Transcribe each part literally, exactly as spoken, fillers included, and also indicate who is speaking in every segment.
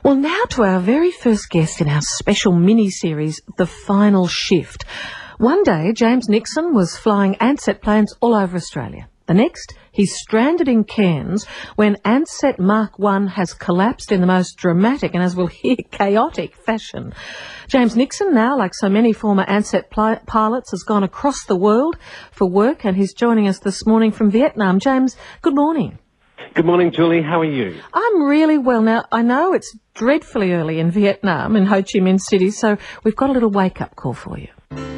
Speaker 1: Well, now to our very first guest in our special mini-series, The Final Shift. One day, James Nixon was flying Ansett planes all over Australia. The next, he's stranded in Cairns when Ansett Mark one has collapsed in the most dramatic and, as we'll hear, chaotic fashion. James Nixon now, like so many former Ansett pli- pilots, has gone across the world for work, and he's joining us this morning from Vietnam. James, good morning.
Speaker 2: Good morning, Julie. How are you?
Speaker 1: I'm really well. Now, I know it's dreadfully early in Vietnam, in Ho Chi Minh City, so we've got a little wake-up call for you.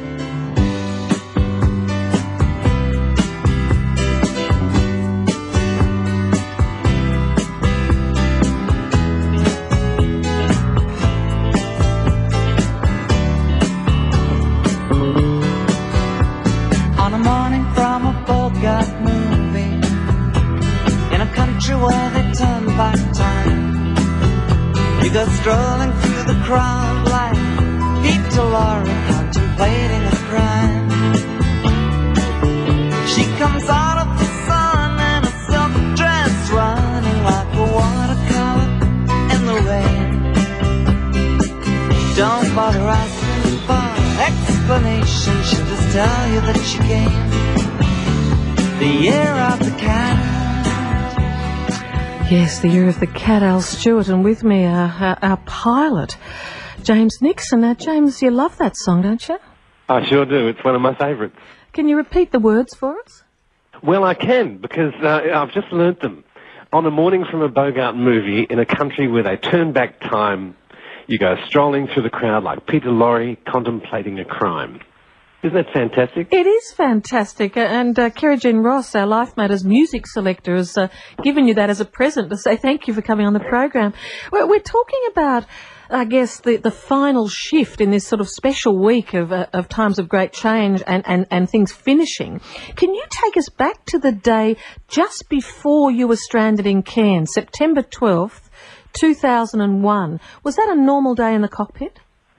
Speaker 3: On a morning from a Bogart movie, in a country where they turn back time, you go strolling through the crowd like Peter Lorre contemplating a crime. She comes out of the sun in a silk dress, running like a watercolor in the rain. Don't bother asking for explanation, she'll just tell you that she came the year of the cat.
Speaker 1: Yes, the year of the cat, Al Stewart, and with me our, our, our pilot, James Nixon. Now, James, you love that song, don't you?
Speaker 2: I sure do. It's one of my favourites.
Speaker 1: Can you repeat the words for us?
Speaker 2: Well, I can, because uh, I've just learnt them. On a morning from a Bogart movie, in a country where they turn back time, you go strolling through the crowd like Peter Lorre contemplating a crime. Isn't that fantastic?
Speaker 1: It is fantastic, and uh, Kerry Jean Ross, our Life Matters music selector, has uh, given you that as a present to say thank you for coming on the program. We're, we're talking about, I guess, the, the final shift in this sort of special week of, uh, of times of great change and, and, and things finishing. Can you take us back to the day just before you were stranded in Cairns, September twelfth, two thousand one? Was that a normal day in the cockpit?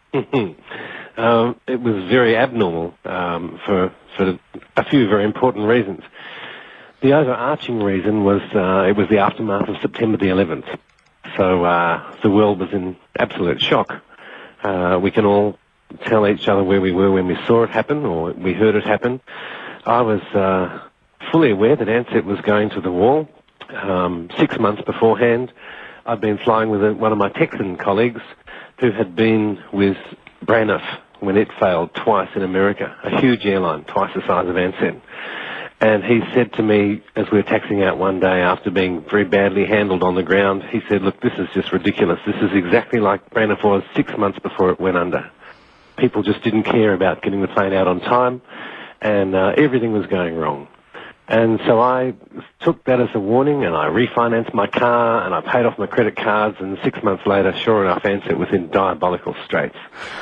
Speaker 2: Um, it was very abnormal um, for for a few very important reasons. The overarching reason was uh, it was the aftermath of September the eleventh. So uh, the world was in absolute shock. Uh, we can all tell each other where we were when we saw it happen or we heard it happen. I was uh, fully aware that Ansett was going to the wall. Um, six months beforehand, I'd been flying with a, one of my Texan colleagues who had been with Braniff when it failed twice in America, a huge airline, twice the size of Ansett. And he said to me, as we were taxiing out one day after being very badly handled on the ground, he said, look, this is just ridiculous. This is exactly like Braniff was six months before it went under. People just didn't care about getting the plane out on time, and uh, everything was going wrong. And so I took that as a warning, and I refinanced my car, and I paid off my credit cards, and six months later, sure enough, Ansett was in diabolical straits.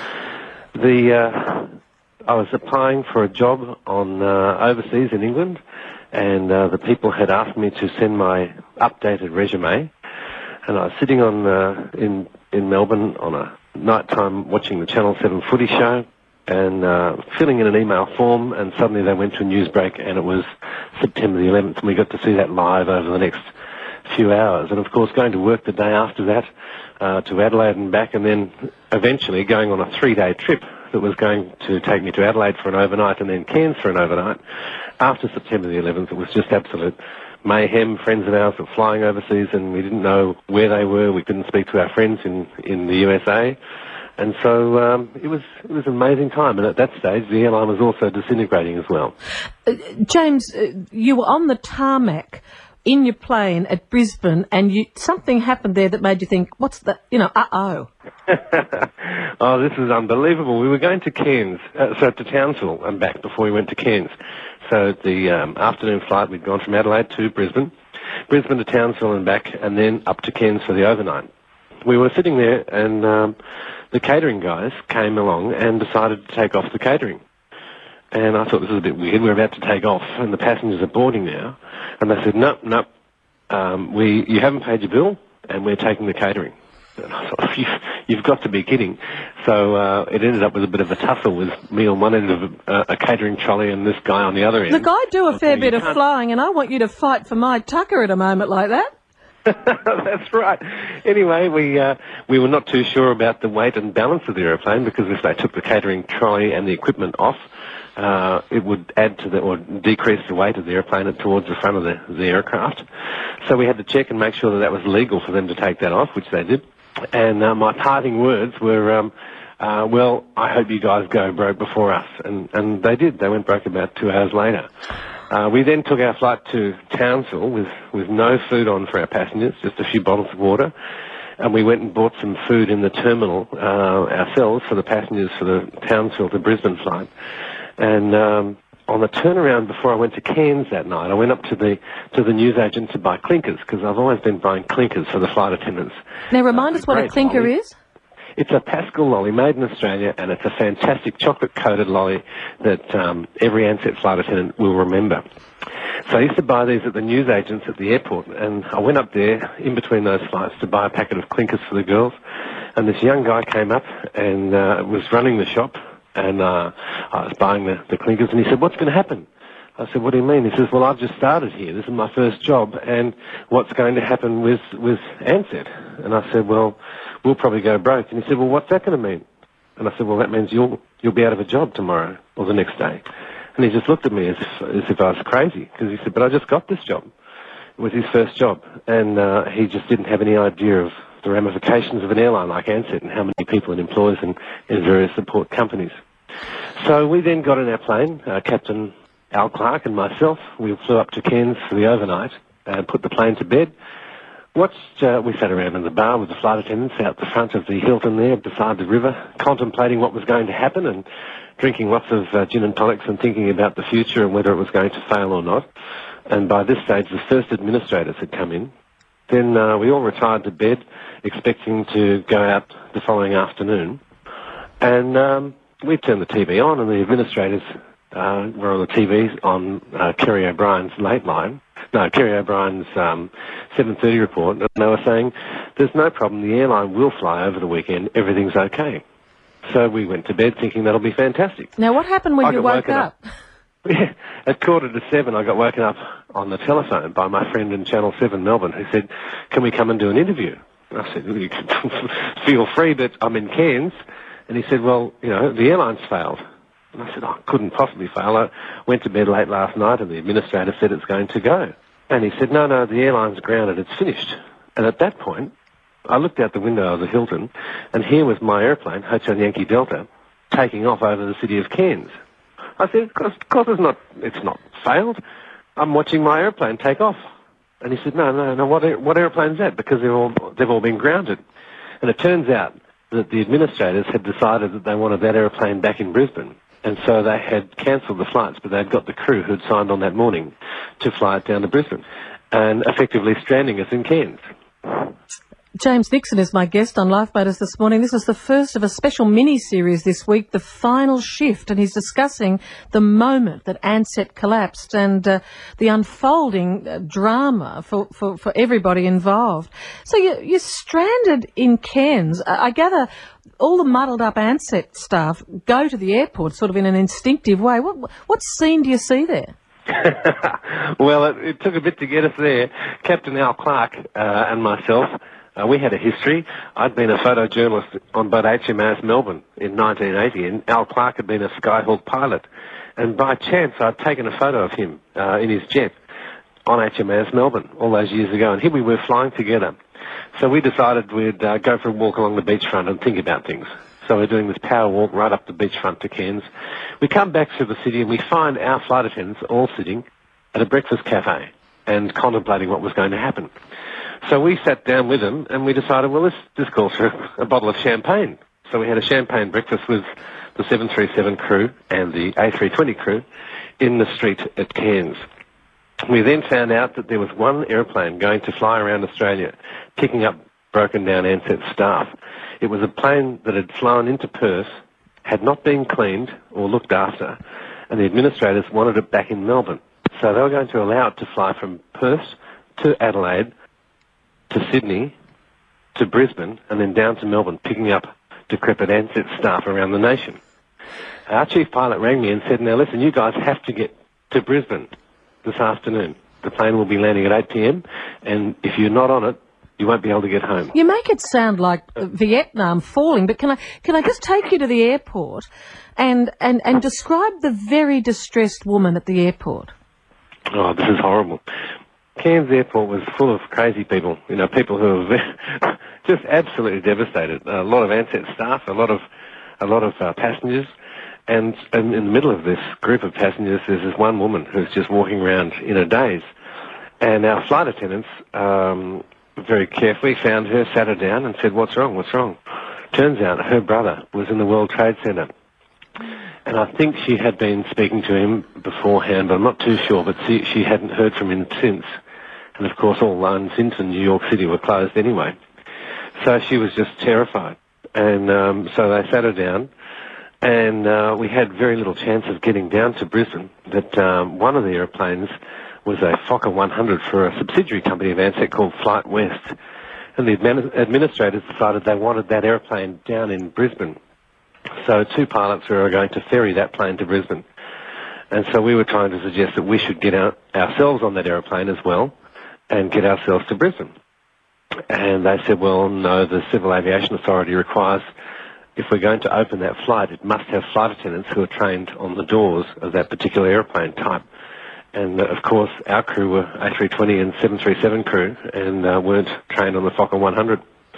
Speaker 2: The uh, I was applying for a job on uh, overseas in England, and uh, the people had asked me to send my updated resume, and I was sitting on uh, in in Melbourne on a night time watching the Channel seven footy show, and uh, filling in an email form, and suddenly they went to a news break, and it was September the eleventh, and we got to see that live over the next few hours. And of course, going to work the day after that, uh, to Adelaide and back, and then eventually going on a three-day trip that was going to take me to Adelaide for an overnight and then Cairns for an overnight. After September the eleventh, it was just absolute mayhem. Friends of ours were flying overseas, and we didn't know where they were. We couldn't speak to our friends in, in the U S A. And so um, it was it was an amazing time, and at that stage the airline was also disintegrating as well.
Speaker 1: Uh, James, uh, you were on the tarmac in your plane at Brisbane, and you, something happened there that made you think, what's that, you know, uh-oh.
Speaker 2: Oh, this is unbelievable. We were going to Cairns, uh, so to Townsville and back before we went to Cairns. So the um, afternoon flight, we'd gone from Adelaide to Brisbane, Brisbane to Townsville and back, and then up to Cairns for the overnight. We were sitting there, and um, the catering guys came along and decided to take off the catering. And I thought, this is a bit weird. We're about to take off, and the passengers are boarding now. And they said, no, no, um, we, you haven't paid your bill, and we're taking the catering. And I thought, you've, you've got to be kidding. So uh, it ended up with a bit of a tussle with me on one end of a, a catering trolley and this guy on the other end.
Speaker 1: Look, I do a fair bit of flying, and I want you to fight for my tucker at a moment like that.
Speaker 2: That's right. Anyway, we uh, we were not too sure about the weight and balance of the aeroplane, because if they took the catering trolley and the equipment off, uh, it would add to the, or decrease the weight of the aeroplane towards the front of the, the aircraft. So we had to check and make sure that that was legal for them to take that off, which they did. And uh, my parting words were, um, uh, well, I hope you guys go broke before us. And, and they did. They went broke about two hours later. Uh, we then took our flight to Townsville with, with no food on for our passengers, just a few bottles of water. And we went and bought some food in the terminal uh, ourselves for the passengers for the Townsville to Brisbane flight. And um, on the turnaround before I went to Cairns that night, I went up to the to the newsagent to buy clinkers, because I've always been buying clinkers for the flight attendants.
Speaker 1: Now, remind uh, us what a clinker lolly. is.
Speaker 2: It's a Pascal lolly made in Australia, and it's a fantastic chocolate-coated lolly that um, every Ansett flight attendant will remember. So I used to buy these at the newsagents at the airport, and I went up there in between those flights to buy a packet of clinkers for the girls, and this young guy came up and uh, was running the shop, and uh, I was buying the, the clinkers, and he said, "What's going to happen?" I said, "What do you mean?" He says, "Well, I've just started here. This is my first job, and what's going to happen with, with Ansett?" And I said, "Well, we'll probably go broke." And he said, "Well, what's that going to mean?" And I said, "Well, that means you'll you'll be out of a job tomorrow or the next day." And he just looked at me as if, as if I was crazy, because he said, "But I just got this job." It was his first job, and uh, he just didn't have any idea of the ramifications of an airline like Ansett and how many people it employs in, in various support companies. So we then got in our plane, uh, Captain Al Clark and myself. We flew up to Cairns for the overnight and put the plane to bed. Watched, uh, we sat around in the bar with the flight attendants out the front of the Hilton there beside the river, contemplating what was going to happen and drinking lots of uh, gin and tonics and thinking about the future and whether it was going to fail or not. And by this stage, the first administrators had come in. Then uh, we all retired to bed, expecting to go out the following afternoon. And um, we turned the T V on, and the administrators uh, were on the T V on uh, Kerry O'Brien's Late Line. No, Kerry O'Brien's um, seven thirty report, and they were saying, "There's no problem, the airline will fly over the weekend, everything's okay." So we went to bed thinking that'll be fantastic.
Speaker 1: Now, what happened when
Speaker 2: I
Speaker 1: you woke up?
Speaker 2: up? Yeah, at quarter to seven, I got woken up on the telephone by my friend in Channel seven Melbourne, who said, "Can we come and do an interview?" And I said, "You can feel free, but I'm in Cairns." And he said, "Well, you know, the airline's failed." And I said, "Oh, couldn't possibly fail. I went to bed late last night and the administrator said it's going to go." And he said, no, no, the airline's grounded, it's finished. And at that point, I looked out the window of the Hilton, and here was my airplane, Hotel Yankee Delta, taking off over the city of Cairns. I said, of course, of course it's not, it's not failed. I'm watching my airplane take off. And he said, no, no, no, what, air, what airplane's that? Because they've all, they've all been grounded. And it turns out that the administrators had decided that they wanted that airplane back in Brisbane. And so they had cancelled the flights, but they'd got the crew who'd signed on that morning to fly it down to Brisbane, and effectively stranding us in Cairns.
Speaker 1: James Nixon is my guest on Life Matters this morning. This is the first of a special mini-series this week, The Final Shift, and he's discussing the moment that Ansett collapsed and uh, the unfolding uh, drama for, for, for everybody involved. So you, you're stranded in Cairns. I, I gather all the muddled-up Ansett staff go to the airport sort of in an instinctive way. What, what scene do you see there?
Speaker 2: Well, it, it took a bit to get us there. Captain Al Clark uh, and myself, Uh, we had a history. I'd been a photojournalist on board H M A S Melbourne in nineteen eighty, and Al Clark had been a Skyhawk pilot. And by chance, I'd taken a photo of him uh, in his jet on H M A S Melbourne all those years ago, and here we were flying together. So we decided we'd uh, go for a walk along the beachfront and think about things. So we're doing this power walk right up the beachfront to Cairns. We come back through the city, and we find our flight attendants all sitting at a breakfast cafe and contemplating what was going to happen. So we sat down with them and we decided, well, let's just call for a bottle of champagne. So we had a champagne breakfast with the seven thirty-seven crew and the A three twenty crew in the street at Cairns. We then found out that there was one airplane going to fly around Australia, picking up broken down Ansett staff. It was a plane that had flown into Perth, had not been cleaned or looked after, and the administrators wanted it back in Melbourne. So they were going to allow it to fly from Perth to Adelaide, to Sydney, to Brisbane, and then down to Melbourne, picking up decrepit Ansett staff around the nation. Our chief pilot rang me and said, now listen, you guys have to get to Brisbane this afternoon. The plane will be landing at eight p.m, and if you're not on it, you won't be able to get home.
Speaker 1: You make it sound like uh, Vietnam falling, but can I can I just take you to the airport and, and, and describe the very distressed woman at the airport?
Speaker 2: Oh, this is horrible. Cairns Airport was full of crazy people, you know, people who were very, just absolutely devastated. A lot of Ansett staff, a lot of a lot of uh, passengers, and, and in the middle of this group of passengers, there's this one woman who's just walking around in a daze. And our flight attendants um, very carefully found her, sat her down, and said, "What's wrong? What's wrong?" Turns out her brother was in the World Trade Center. And I think she had been speaking to him beforehand, but I'm not too sure, but she, she hadn't heard from him since. And of course all loans into New York City were closed anyway. So she was just terrified. And um, so they sat her down, and uh, we had very little chance of getting down to Brisbane. That um, one of the aeroplanes was a Fokker one hundred for a subsidiary company of Ansett called Flight West. And the admin- administrators decided they wanted that aeroplane down in Brisbane. So two pilots were going to ferry that plane to Brisbane. And so we were trying to suggest that we should get our, ourselves on that aeroplane as well and get ourselves to Brisbane. And they said, well, no, the Civil Aviation Authority requires, if we're going to open that flight, it must have flight attendants who are trained on the doors of that particular aeroplane type. And, uh, of course, our crew were A three twenty and seven thirty-seven crew and uh, weren't trained on the Fokker one hundred.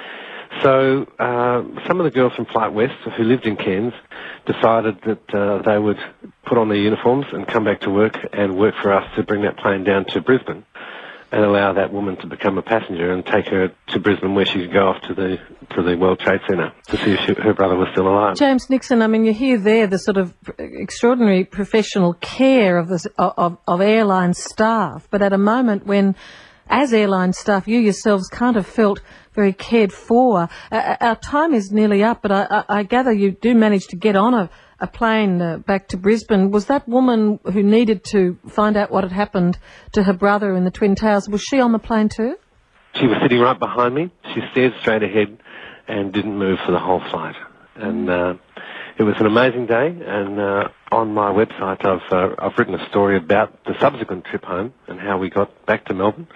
Speaker 2: So uh, some of the girls from Flight West who lived in Cairns decided that uh, they would put on their uniforms and come back to work and work for us to bring that plane down to Brisbane and allow that woman to become a passenger and take her to Brisbane where she could go off to the to the World Trade Center to see if she, her brother was still alive.
Speaker 1: James Nixon, I mean, you hear there the sort of extraordinary professional care of, the, of, of airline staff, but at a moment when, as airline staff, you yourselves can't have felt very cared for. Uh, our time is nearly up, but I, I, I gather you do manage to get on a, a plane uh, back to Brisbane. Was that woman who needed to find out what had happened to her brother in the Twin Towers, was she on the plane too?
Speaker 2: She was sitting right behind me. She stared straight ahead and didn't move for the whole flight. And uh, it was an amazing day, and uh, on my website I've uh, I've written a story about the subsequent trip home and how we got back to Melbourne.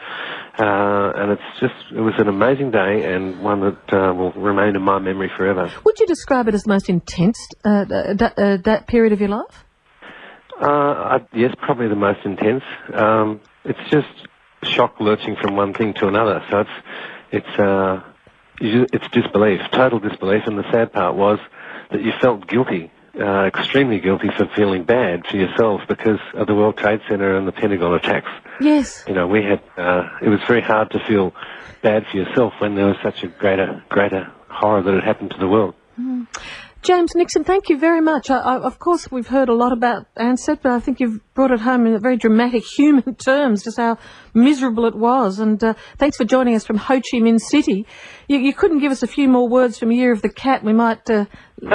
Speaker 2: Uh, and it's just, it was an amazing day and one that uh, will remain in my memory forever.
Speaker 1: Would you describe it as the most intense uh, that, uh, that period of your life?
Speaker 2: Uh, I, yes, probably the most intense. Um, it's just shock lurching from one thing to another. So it's it's uh, you, it's disbelief, total disbelief. And the sad part was that you felt guilty, uh, extremely guilty for feeling bad for yourselves because of the World Trade Center and the Pentagon attacks.
Speaker 1: Yes.
Speaker 2: You know, we had, uh, it was very hard to feel bad for yourself when there was such a greater, greater horror that had happened to the world.
Speaker 1: Mm. James Nixon, thank you very much. I, I, of course, we've heard a lot about Ansett, but I think you've brought it home in very dramatic human terms, just how miserable it was. And uh, thanks for joining us from Ho Chi Minh City. You, you couldn't give us a few more words from Year of the Cat. We might uh,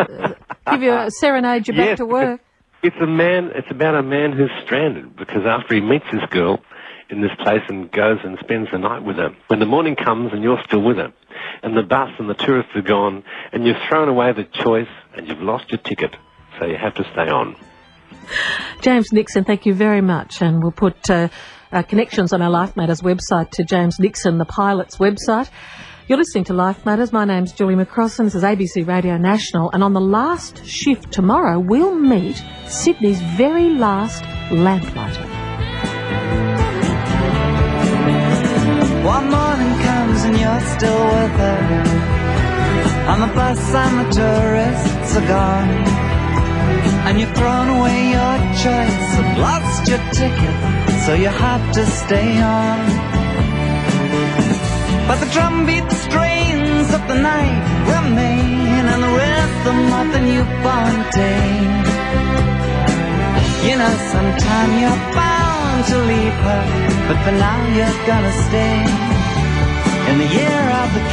Speaker 1: give you a serenade you back
Speaker 2: yes,
Speaker 1: to work.
Speaker 2: It's a man. It's about a man who's stranded because after he meets this girl in this place and goes and spends the night with her, when the morning comes and you're still with her, and the bus and the tourists are gone, and you've thrown away the choice and you've lost your ticket, so you have to stay on.
Speaker 1: James Nixon, thank you very much, and we'll put uh, uh, connections on our Life Matters website to James Nixon, the pilot's website. You're listening to Life Matters. My name's Julie McCrossan. This is A B C Radio National, and on the last shift tomorrow, we'll meet Sydney's very last lamplighter.
Speaker 3: One morning comes and you're still with her. On the bus and the tourists are gone, and you've thrown away your choice and lost your ticket, so you have to stay on. But the drumbeat strains of the night remain, and the rhythm of the newborn day. You know sometime you're bound to leave her, but for now you're gonna stay in the year of the